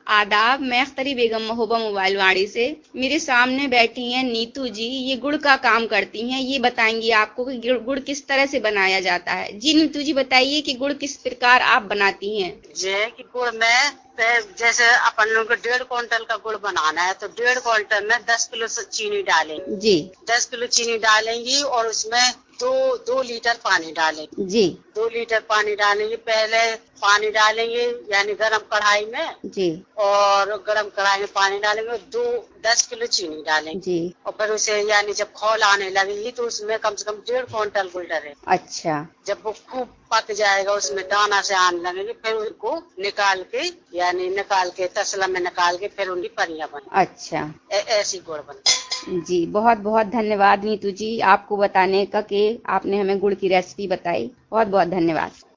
आदाब, मैं अख्तरी बेगम महोबा मोबाइल वाड़ी से। मेरे सामने बैठी हैं नीतू जी, ये गुड़ का काम करती हैं। ये बताएंगी आपको कि गुड़ किस तरह से बनाया जाता है। जी नीतू जी, बताइए कि गुड़ किस प्रकार आप बनाती हैं। ये कि गुड़ में जैसे अपन लोग को 1.5 क्विंटल का गुड़ बनाना है तो 1.5 क्विंटल में 10 किलो चीनी डालेंगे। जी 10 किलो चीनी डालेंगी और उसमें दो लीटर पानी डालेंगे। जी 2 लीटर पानी डालेंगे। पहले पानी डालेंगे यानी गरम कढ़ाई में, जी और गरम कढ़ाई में पानी डालेंगे, 10 किलो चीनी डालेंगे जी। और फिर उसे यानी जब खौल आने लगेगी तो उसमें कम से कम 1.5 क्विंटल गुड़ डलेगा। अच्छा जब वो खूब पक जाएगा, उसमें दाना से आने लगेगी, फिर उसको निकाल के तसला में निकाल के फिर उनकी परियां बन। अच्छा। ऐसी गुड़ बनती। जी बहुत बहुत धन्यवाद नीतू जी, आपको बताने का कि आपने हमें गुड़ की रेसिपी बताई। बहुत बहुत धन्यवाद।